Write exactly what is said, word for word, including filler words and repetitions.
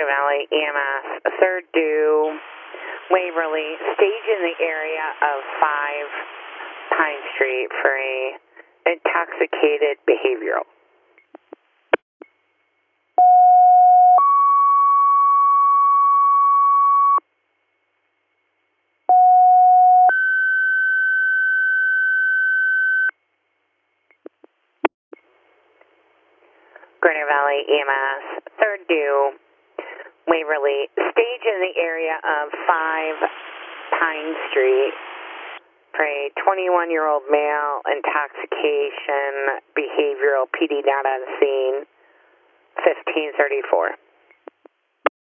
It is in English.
Valley E M S, third due, Waverly, stage in the area of five Pine Street for a intoxicated behavioral. Grinnell Valley E M S, third due, Waverly, stage in the area of five Pine Street for a twenty-one-year-old male intoxication behavioral P D not on scene, fifteen thirty-four.